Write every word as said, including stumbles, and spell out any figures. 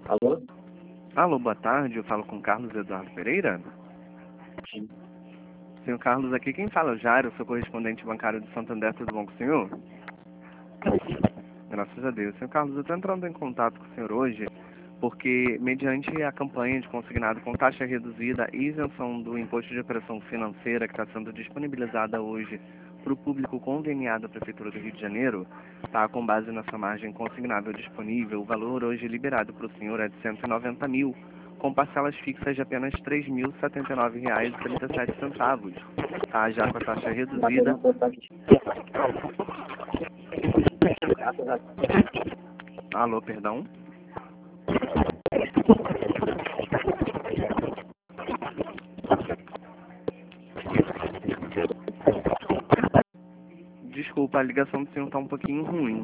Alô? Alô, boa tarde, eu falo com Carlos Eduardo Pereira. Sim. Senhor Carlos, aqui quem fala é o Jairo, sou correspondente bancário de Santander, tudo bom com o senhor? Graças a Deus. Senhor Carlos, eu estou entrando em contato com o senhor hoje porque, mediante a campanha de consignado com taxa reduzida e isenção do imposto de operação financeira que está sendo disponibilizada hoje para o público conveniado da Prefeitura do Rio de Janeiro, tá, com base nessa margem consignável disponível, o valor hoje liberado para o senhor é de cento e noventa mil, com parcelas fixas de apenas três mil e setenta e nove reais e trinta e sete centavos, tá, já com a taxa reduzida. Alô, perdão? Desculpa, a ligação do senhor está um pouquinho ruim.